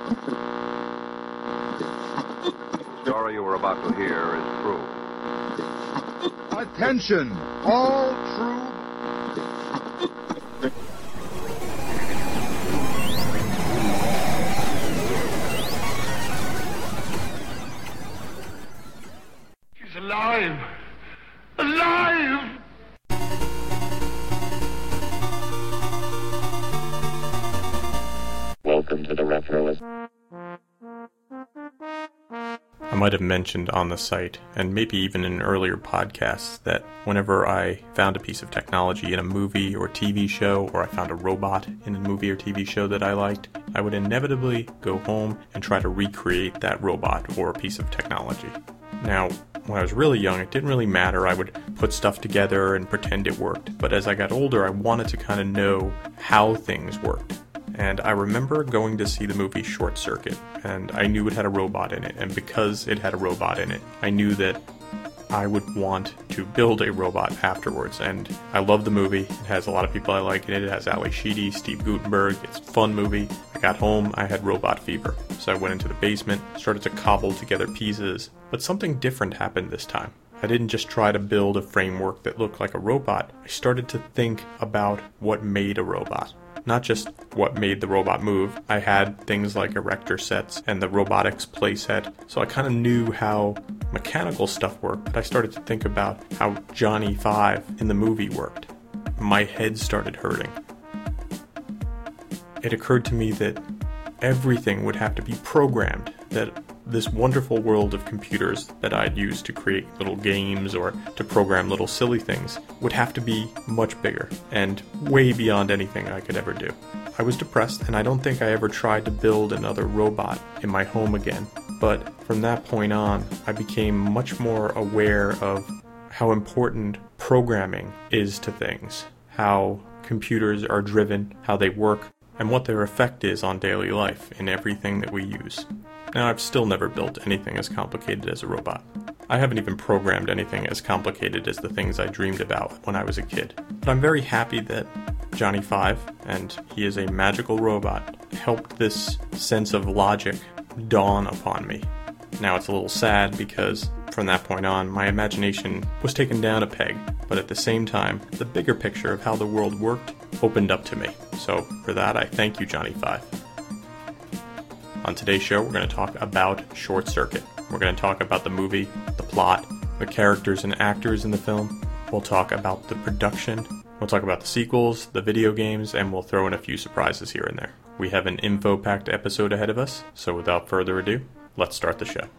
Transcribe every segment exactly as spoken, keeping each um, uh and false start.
The story you are about to hear is true. Attention, all true. She's alive! Alive! Welcome to the Retroist. I might have mentioned on the site, and maybe even in earlier podcasts, that whenever I found a piece of technology in a movie or T V show, or I found a robot in a movie or T V show that I liked, I would inevitably go home and try to recreate that robot or piece of technology. Now, when I was really young, it didn't really matter. I would put stuff together and pretend it worked. But as I got older, I wanted to kind of know how things worked. And I remember going to see the movie Short Circuit, and I knew it had a robot in it, and because it had a robot in it, I knew that I would want to build a robot afterwards. And I love the movie. It has a lot of people I like in it. It has Ali Sheedy, Steve Guttenberg. It's a fun movie. I got home, I had robot fever. So I went into the basement, started to cobble together pieces, but something different happened this time. I didn't just try to build a framework that looked like a robot. I started to think about what made a robot. Not just what made the robot move. I had things like erector sets and the robotics playset, so I kind of knew how mechanical stuff worked, but I started to think about how Johnny Five in the movie worked. My head started hurting. It occurred to me that everything would have to be programmed, that this wonderful world of computers that I'd use to create little games or to program little silly things would have to be much bigger and way beyond anything I could ever do. I was depressed, and I don't think I ever tried to build another robot in my home again, but from that point on, I became much more aware of how important programming is to things, how computers are driven, how they work, and what their effect is on daily life in everything that we use. Now, I've still never built anything as complicated as a robot. I haven't even programmed anything as complicated as the things I dreamed about when I was a kid. But I'm very happy that Johnny Five, and he is a magical robot, helped this sense of logic dawn upon me. Now, it's a little sad because from that point on, my imagination was taken down a peg, but at the same time, the bigger picture of how the world worked opened up to me. So for that, I thank you, Johnny Five. On today's show, we're going to talk about Short Circuit. We're going to talk about the movie, the plot, the characters and actors in the film. We'll talk about the production. We'll talk about the sequels, the video games, and we'll throw in a few surprises here and there. We have an info-packed episode ahead of us, so without further ado, let's start the show.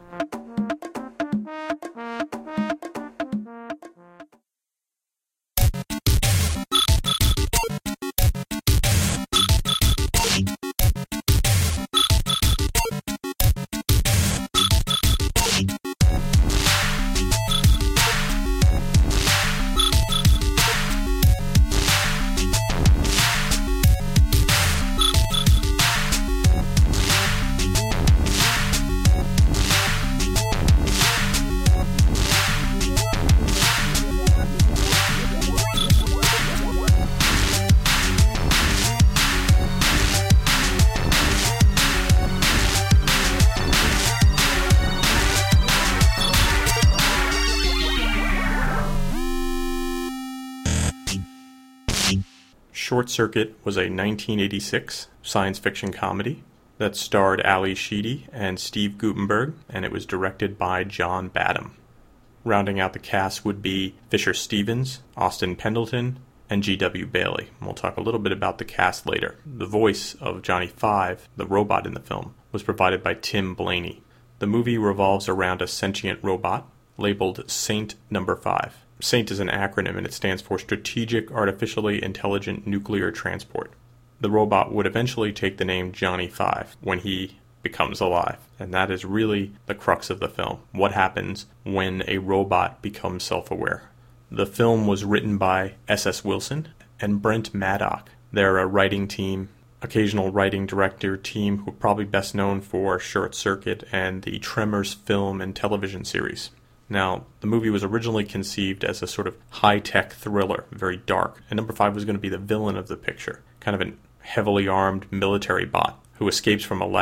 Short Circuit was a nineteen eighty-six science fiction comedy that starred Ali Sheedy and Steve Guttenberg, and it was directed by John Badham. Rounding out the cast would be Fisher Stevens, Austin Pendleton, and G W Bailey. We'll talk a little bit about the cast later. The voice of Johnny Five, the robot in the film, was provided by Tim Blaney. The movie revolves around a sentient robot labeled Saint Number Five. SAINT is an acronym, and it stands for Strategic Artificially Intelligent Nuclear Transport. The robot would eventually take the name Johnny Five when he becomes alive, and that is really the crux of the film. What happens when a robot becomes self-aware? The film was written by S S Wilson and Brent Maddock. They're a writing team, occasional writing director team who are probably best known for Short Circuit and the Tremors film and television series. Now, the movie was originally conceived as a sort of high-tech thriller, very dark, and Number Five was going to be the villain of the picture, kind of a heavily armed military bot who escapes from a lab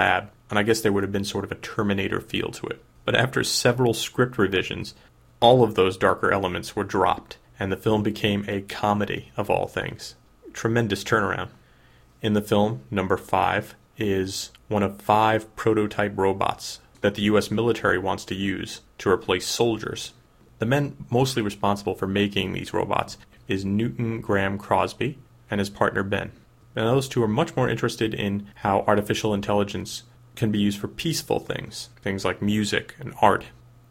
and I guess there would have been sort of a Terminator feel to it. But after several script revisions, all of those darker elements were dropped, and the film became a comedy of all things. Tremendous turnaround. In the film, number five is one of five prototype robots that the U S military wants to use to replace soldiers. The men mostly responsible for making these robots is Newton Graham Crosby and his partner Ben. And those two are much more interested in how artificial intelligence can be used for peaceful things, things like music and art.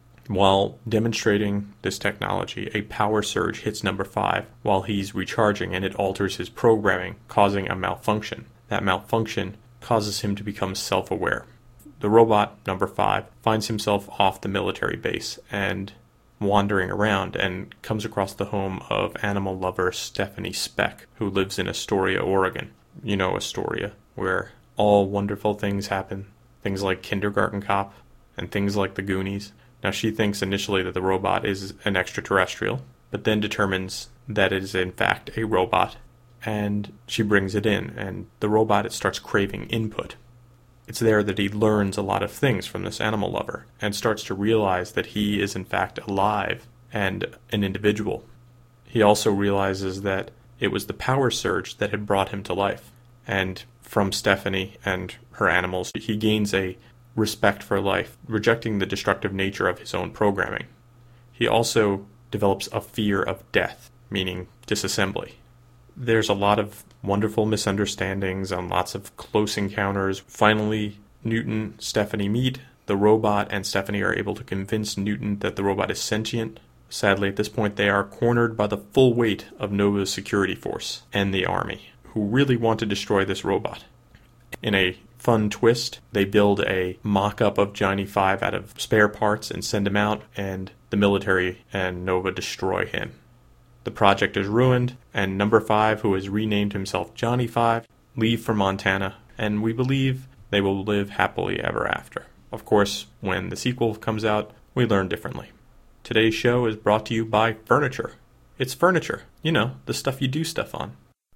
While demonstrating this technology, a power surge hits number five while he's recharging, and it alters his programming, causing a malfunction. That malfunction causes him to become self-aware. The robot, number five, finds himself off the military base and wandering around and comes across the home of animal lover Stephanie Speck, who lives in Astoria, Oregon. You know Astoria, where all wonderful things happen. Things like Kindergarten Cop and things like The Goonies. Now, she thinks initially that the robot is an extraterrestrial, but then determines that it is in fact a robot, and she brings it in, and the robot it starts craving input. It's there that he learns a lot of things from this animal lover, and starts to realize that he is in fact alive and an individual. He also realizes that it was the power surge that had brought him to life, and from Stephanie and her animals, he gains a respect for life, rejecting the destructive nature of his own programming. He also develops a fear of death, meaning disassembly. There's a lot of wonderful misunderstandings and lots of close encounters. Finally, Newton, Stephanie meet. The robot and Stephanie are able to convince Newton that the robot is sentient. Sadly, at this point, they are cornered by the full weight of Nova's security force and the army, who really want to destroy this robot. In a fun twist, they build a mock-up of Johnny Five out of spare parts and send him out, and the military and Nova destroy him. The project is ruined, and number five, who has renamed himself Johnny Five, leave for Montana, and we believe they will live happily ever after. Of course, when the sequel comes out, we learn differently. Today's show is brought to you by Furniture. It's furniture, you know, the stuff you do stuff on.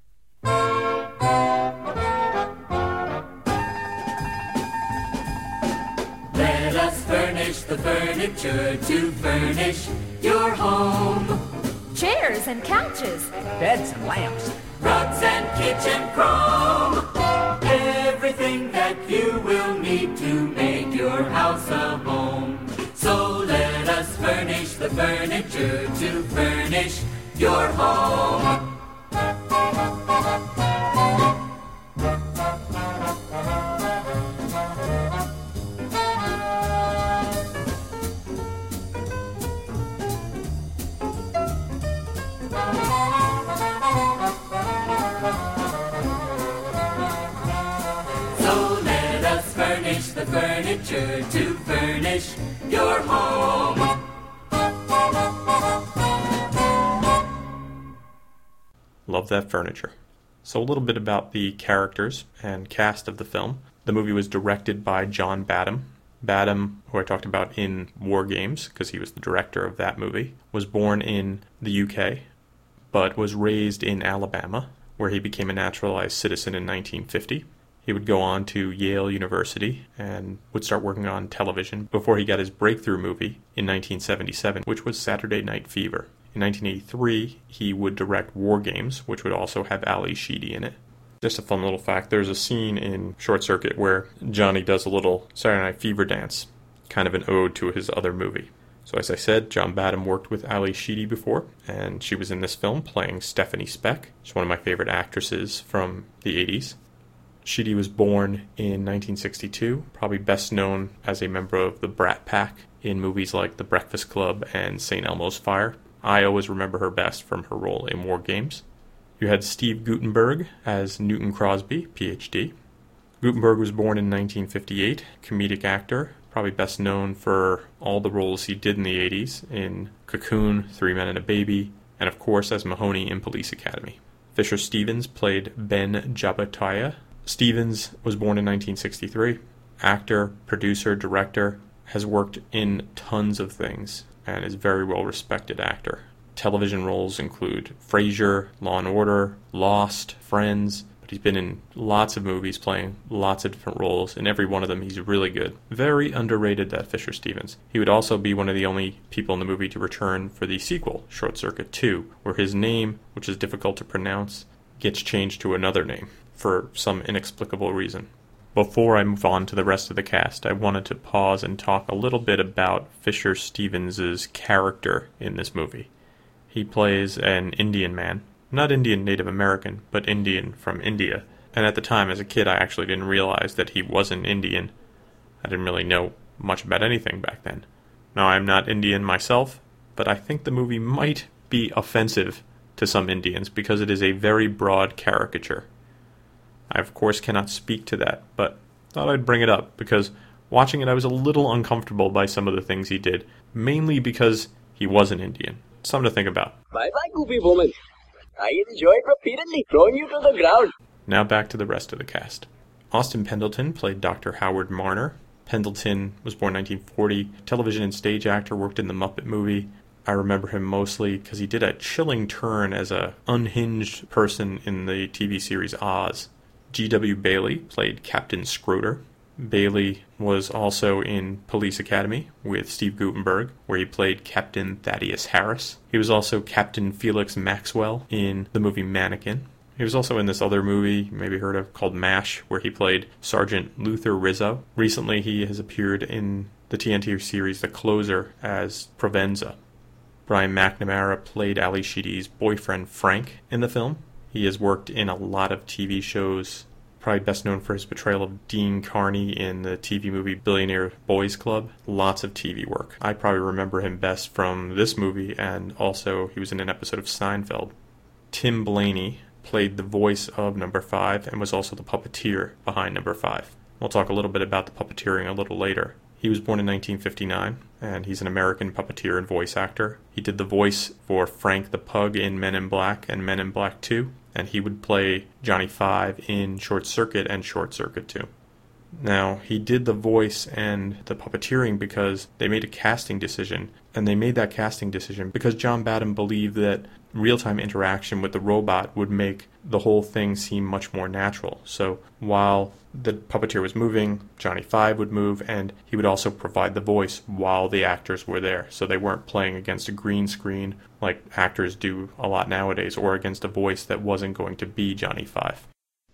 Let us furnish the furniture to furnish your home. Chairs and couches, beds and lamps, Rugs and kitchen chrome. Everything that you will need to make your house a home. So let us furnish the furniture to furnish your home. The furniture to furnish your home. Love that furniture. So a little bit about the characters and cast of the film. The movie was directed by John Badham. Badham, who I talked about in War Games, because he was the director of that movie, was born in the U K, but was raised in Alabama, where he became a naturalized citizen in nineteen fifty. He would go on to Yale University and would start working on television before he got his breakthrough movie in nineteen seventy-seven, which was Saturday Night Fever. In nineteen eighty-three, he would direct War Games, which would also have Ali Sheedy in it. Just a fun little fact, there's a scene in Short Circuit where Johnny does a little Saturday Night Fever dance, kind of an ode to his other movie. So as I said, John Badham worked with Ali Sheedy before, and she was in this film playing Stephanie Speck. She's one of my favorite actresses from the eighties. Sheedy was born in nineteen sixty-two, probably best known as a member of the Brat Pack in movies like The Breakfast Club and Saint Elmo's Fire. I always remember her best from her role in War Games. You had Steve Guttenberg as Newton Crosby, P H D. Guttenberg was born in nineteen fifty-eight, comedic actor, probably best known for all the roles he did in the eighties in Cocoon, Three Men and a Baby, and of course as Mahoney in Police Academy. Fisher Stevens played Ben Jabataya. Stevens was born in nineteen sixty-three. Actor, producer, director, has worked in tons of things and is a very well-respected actor. Television roles include Frasier, Law and Order, Lost, Friends, but He's been in lots of movies, playing lots of different roles. In every one of them, he's really good. Very underrated, that Fisher Stevens. He would also be one of the only people in the movie to return for the sequel, Short Circuit two, where his name, which is difficult to pronounce, gets changed to another name for some inexplicable reason. Before I move on to the rest of the cast, I wanted to pause and talk a little bit about Fisher Stevens' character in this movie. He plays an Indian man. Not Indian Native American, but Indian from India. And at the time, as a kid, I actually didn't realize that he wasn't Indian. I didn't really know much about anything back then. Now, I'm not Indian myself, but I think the movie might be offensive to some Indians because it is a very broad caricature. I, of course, cannot speak to that, but thought I'd bring it up because watching it, I was a little uncomfortable by some of the things he did, mainly because he was an Indian. Something to think about. Bye-bye, goofy woman. I enjoyed repeatedly throwing you to the ground. Now back to the rest of the cast. Austin Pendleton played Doctor Howard Marner. Pendleton was born in nineteen forty, television and stage actor, worked in the Muppet movie. I remember him mostly because he did a chilling turn as a unhinged person in the T V series Oz. G W Bailey played Captain Scroder. Bailey was also in Police Academy with Steve Guttenberg, where he played Captain Thaddeus Harris. He was also Captain Felix Maxwell in the movie Mannequin. He was also in this other movie, you maybe heard of, called MASH, where he played Sergeant Luther Rizzo. Recently, he has appeared in the T N T series The Closer as Provenza. Brian McNamara played Ali Sheedy's boyfriend Frank in the film. He has worked in a lot of T V shows, probably best known for his portrayal of Dean Carney in the T V movie Billionaire Boys Club. Lots of T V work. I probably remember him best from this movie, and also he was in an episode of Seinfeld. Tim Blaney played the voice of Number five and was also the puppeteer behind Number five. We'll talk a little bit about the puppeteering a little later. He was born in nineteen fifty-nine, and he's an American puppeteer and voice actor. He did the voice for Frank the Pug in Men in Black and Men in Black two, and he would play Johnny Five in Short Circuit and Short Circuit two. Now, he did the voice and the puppeteering because they made a casting decision, and they made that casting decision because John Badham believed that real-time interaction with the robot would make the whole thing seem much more natural. So while the puppeteer was moving, Johnny Five would move, and he would also provide the voice while the actors were there. So they weren't playing against a green screen like actors do a lot nowadays, or against a voice that wasn't going to be Johnny Five.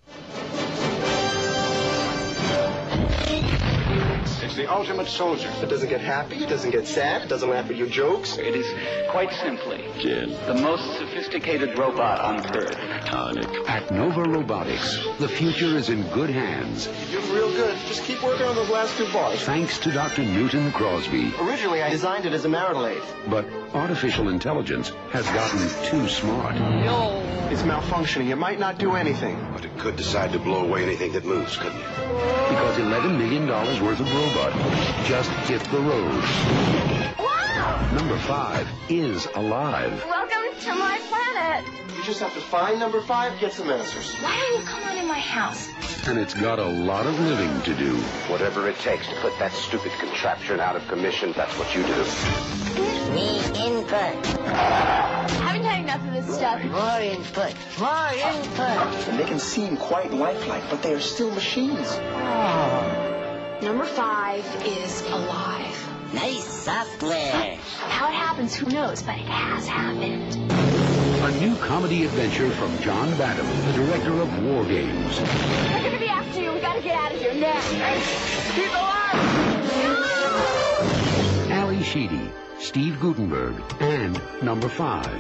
It's the ultimate soldier. It doesn't get happy, it doesn't get sad, it doesn't laugh at your jokes. It is quite simply Jim. the most sophisticated robot on Earth. Tonic. At Nova Robotics, the future is in good hands. You're doing real good. Just keep working on those last two bars. Thanks to Doctor Newton Crosby. Originally, I designed it as a marital aid. But artificial intelligence has gotten too smart. No. It's malfunctioning. It might not do anything. But it could decide to blow away anything that moves, couldn't it? Because eleven million dollars worth of robot just hit the road. Wow! Number five is alive. Welcome to my planet. You just have to find number five, get some answers. Why don't you come on in my house? And it's got a lot of living to do. Whatever it takes to put that stupid contraption out of commission, that's what you do. Me input. Haven't had enough of this stuff. More input. More input. And they can seem quite lifelike, but they are still machines. Oh. Number five is alive. Nice software. How it happens, who knows, but it has happened. A new comedy adventure from John Badham, the director of War Games. They're gonna be after you. We gotta get out of here now. Keep alive! No! Ali Sheedy, Steve Guttenberg, and Number five.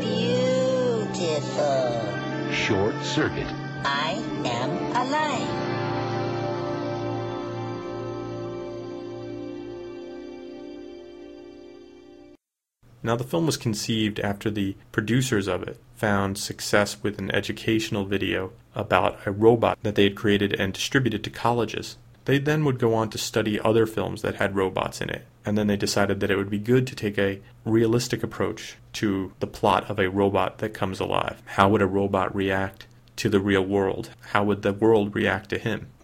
Beautiful. Short Circuit. I am alive. Now, the film was conceived after the producers of it found success with an educational video about a robot that they had created and distributed to colleges. They then would go on to study other films that had robots in it, and then they decided that it would be good to take a realistic approach to the plot of a robot that comes alive. How would a robot react to the real world? How would the world react to him?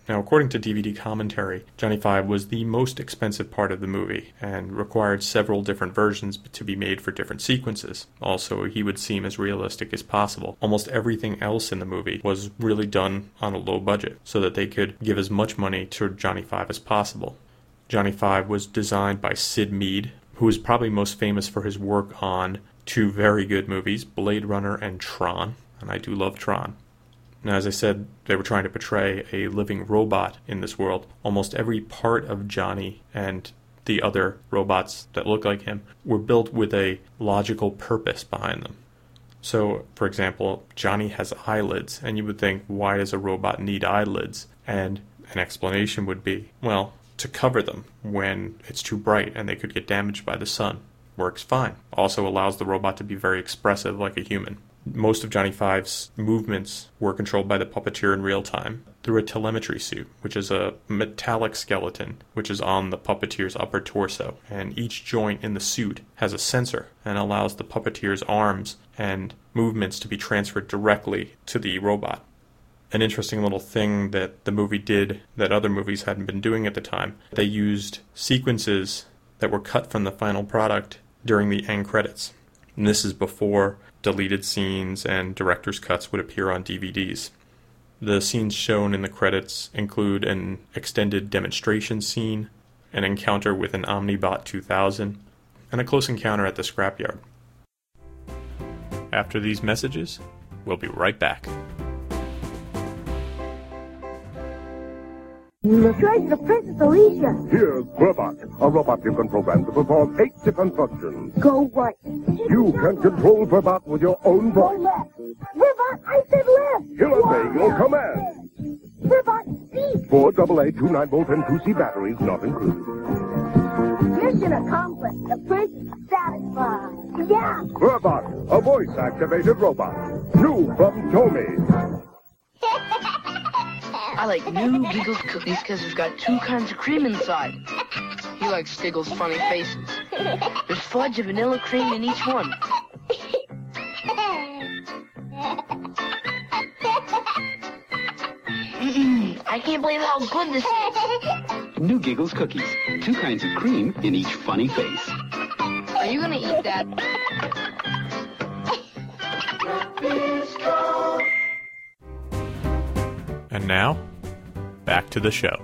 Now, according to D V D commentary, Johnny Five was the most expensive part of the movie and required several different versions to be made for different sequences. Also, he would seem as realistic as possible. Almost everything else in the movie was really done on a low budget so that they could give as much money to Johnny Five as possible. Johnny Five was designed by Sid Mead, who is probably most famous for his work on two very good movies, Blade Runner and Tron, and I do love Tron. Now, as I said, they were trying to portray a living robot in this world. Almost every part of Johnny and the other robots that look like him were built with a logical purpose behind them. So, for example, Johnny has eyelids, and you would think, why does a robot need eyelids? And an explanation would be, well, to cover them when it's too bright and they could get damaged by the sun. Works fine. Also allows the robot to be very expressive like a human. Most of Johnny Five's movements were controlled by the puppeteer in real time through a telemetry suit, which is a metallic skeleton which is on the puppeteer's upper torso, and each joint in the suit has a sensor and allows the puppeteer's arms and movements to be transferred directly to the robot. An interesting little thing that the movie did that other movies hadn't been doing at the time, they used sequences that were cut from the final product during the end credits. And this is before deleted scenes and director's cuts would appear on D V Ds. The scenes shown in the credits include an extended demonstration scene, an encounter with an Omnibot two thousand, and a close encounter at the scrapyard. After these messages, we'll be right back. Treasure of Princess Alicia. Here's Querbot, a robot you can program to perform eight different functions. Go right. You can control Querbot with your own voice. Go left. Querbot, I said left. He'll obey your command. Querbot, speed. Four double A, two nine volt, and two C batteries not included. Mission accomplished. The prince is satisfied. Yeah. Querbot, a voice-activated robot. New from Tomy. I like new Giggles cookies because it's got two kinds of cream inside. He likes Stiggles' funny faces. There's fudge and vanilla cream in each one. Mm-mm, I can't believe how good this is. New Giggles cookies. Two kinds of cream in each funny face. Are you gonna eat that? And now, back to the show.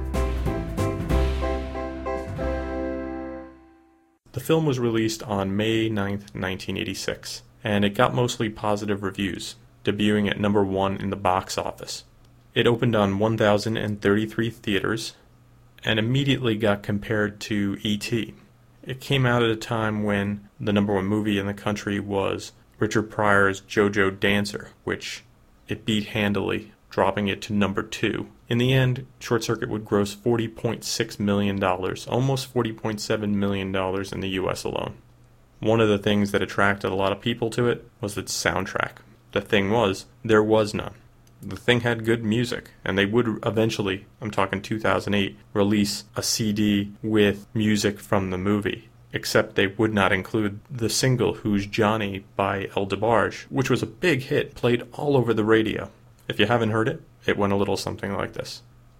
The film was released on May ninth, nineteen eighty-six, and it got mostly positive reviews, debuting at number one in the box office. It opened on one thousand thirty-three theaters, and immediately got compared to E T It came out at a time when the number one movie in the country was Richard Pryor's JoJo Dancer, which it beat handily, dropping it to number two. In the end, Short Circuit would gross forty point six million dollars, almost forty point seven million dollars in the U S alone. One of the things that attracted a lot of people to it was its soundtrack. The thing was, there was none. The thing had good music, and they would eventually, I'm talking two thousand eight, release a C D with music from the movie. Except they would not include the single Who's Johnny by El DeBarge, which was a big hit, played all over the radio. If you haven't heard it, it went a little something like this.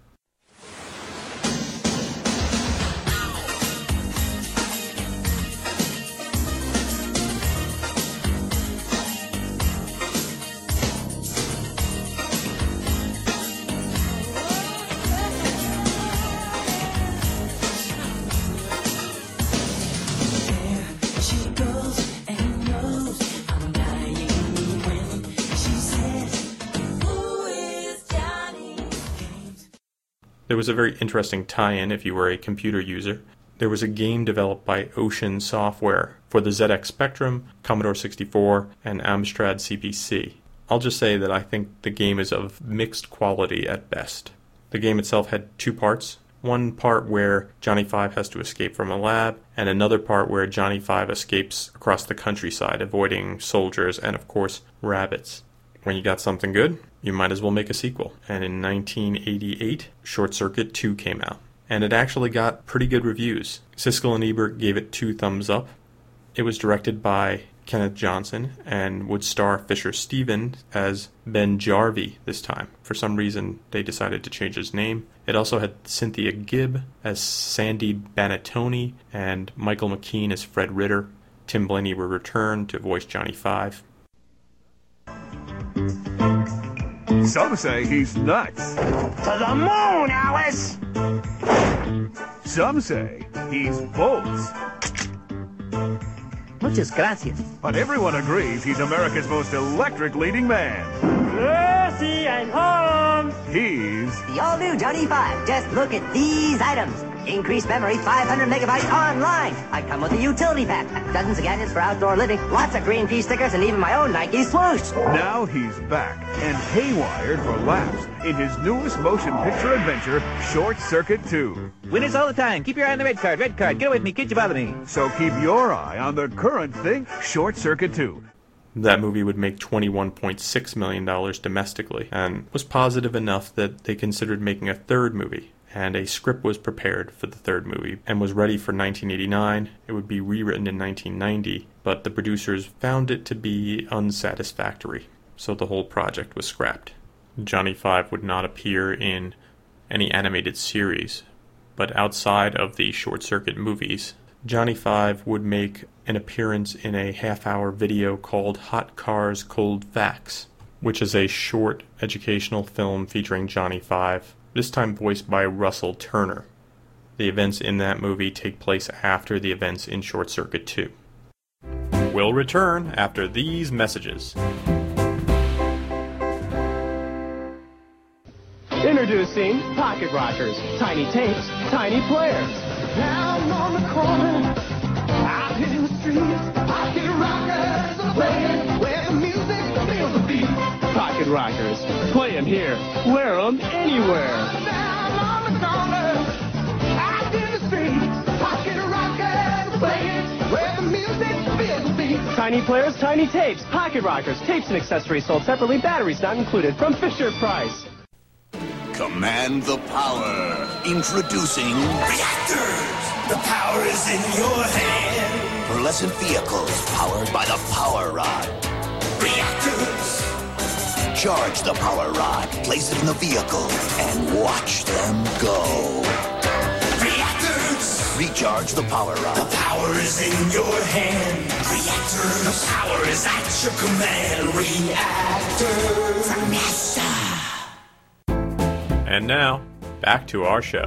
There was a very interesting tie-in if you were a computer user. There was a game developed by Ocean Software for the Z X Spectrum, Commodore sixty-four, and Amstrad C P C. I'll just say that I think the game is of mixed quality at best. The game itself had two parts. One part where Johnny Five has to escape from a lab, and another part where Johnny Five escapes across the countryside, avoiding soldiers and, of course, rabbits. When you got something good, you might as well make a sequel. And in nineteen eighty-eight, Short Circuit two came out. And it actually got pretty good reviews. Siskel and Ebert gave it two thumbs up. It was directed by Kenneth Johnson and would star Fisher Stevens as Ben Jarvie this time. For some reason, they decided to change his name. It also had Cynthia Gibb as Sandy Banatoni and Michael McKean as Fred Ritter. Tim Blaney would return to voice Johnny Five. Some say he's nuts. To the moon, Alice! Some say he's bolts. Muchas gracias. But everyone agrees he's America's most electric leading man. Mercy, I'm home! He's... the all-new Johnny Five. Just look at these items. Increased memory, five hundred megabytes online. I come with a utility pack. Dozens of gadgets for outdoor living. Lots of green pea stickers and even my own Nike swoosh. Now he's back and haywired for laughs in his newest motion picture adventure, Short Circuit two. Winners all the time. Keep your eye on the red card. Red card. Get with me. Can't you bother me? So keep your eye on the current thing, Short Circuit two. That movie would make twenty-one point six million dollars domestically and was positive enough that they considered making a third movie. And a script was prepared for the third movie and was ready for nineteen eighty-nine. It would be rewritten in nineteen ninety, but the producers found it to be unsatisfactory, so the whole project was scrapped. Johnny Five would not appear in any animated series, but outside of the Short Circuit movies, Johnny Five would make an appearance in a half-hour video called Hot Cars, Cold Facts, which is a short educational film featuring Johnny Five, this time voiced by Russell Turner. The events in that movie take place after the events in Short Circuit two. We'll return after these messages. Introducing Pocket Rockers, tiny tapes, tiny players. Down on the corner, out in the streets, Pocket Rockers are playing where the music feels the beat. Pocket Rockers, play 'em here, wear 'em anywhere. Down on the corner, out in the streets, Pocket Rockers are playing where the music feels the beat. Tiny players, tiny tapes, Pocket Rockers, tapes and accessories sold separately, batteries not included, from Fisher Price. Command the power. Introducing reactors. The power is in your hand. Pearlescent vehicles powered by the power rod. Reactors. Charge the power rod, place it in the vehicle, and watch them go. Reactors. Recharge the power rod. The power is in your hand. Reactors. The power is at your command. Reactors. From NASA. And now, back to our show.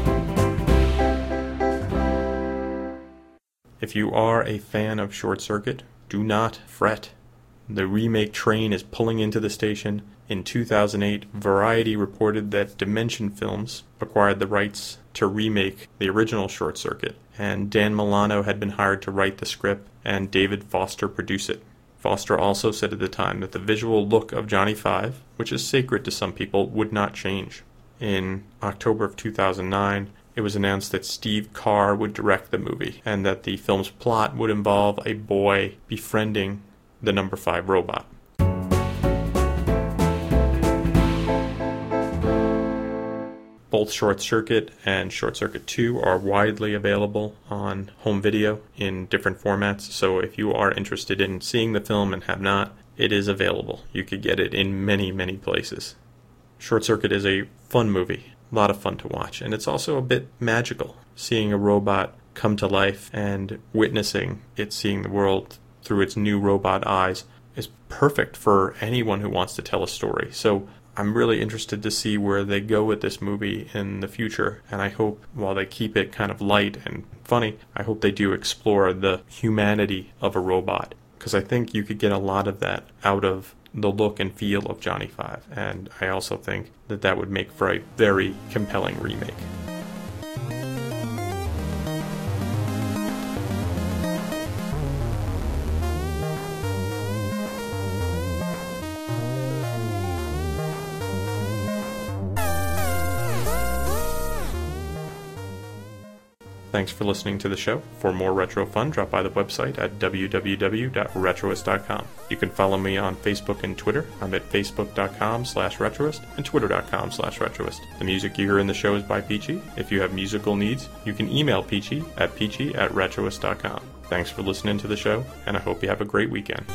If you are a fan of Short Circuit, do not fret. The remake train is pulling into the station. In two thousand eight, Variety reported that Dimension Films acquired the rights to remake the original Short Circuit, and Dan Milano had been hired to write the script and David Foster produce it. Foster also said at the time that the visual look of Johnny Five, which is sacred to some people, would not change. In October of two thousand nine, it was announced that Steve Carr would direct the movie, and that the film's plot would involve a boy befriending the number five robot. Both Short Circuit and Short Circuit two are widely available on home video in different formats, so if you are interested in seeing the film and have not, it is available. You could get it in many, many places. Short Circuit is a fun movie, a lot of fun to watch, and it's also a bit magical. Seeing a robot come to life and witnessing it seeing the world through its new robot eyes is perfect for anyone who wants to tell a story. So I'm really interested to see where they go with this movie in the future, and I hope while they keep it kind of light and funny, I hope they do explore the humanity of a robot, because I think you could get a lot of that out of the look and feel of Johnny Five, and I also think that that would make for a very compelling remake. Thanks for listening to the show. For more retro fun, drop by the website at w w w dot retroist dot com. You can follow me on Facebook and Twitter. I'm at facebook.com slash retroist and twitter.com slash retroist. The music you hear in the show is by Peachy. If you have musical needs, you can email Peachy at peachy at retroist dot com. Thanks for listening to the show, and I hope you have a great weekend.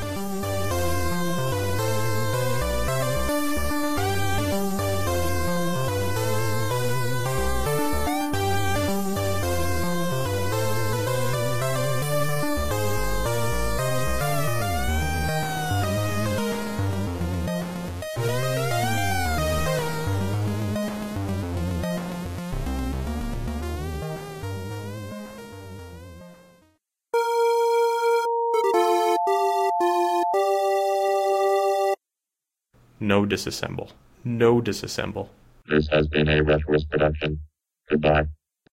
No disassemble. No disassemble. This has been a Retroist production. Goodbye.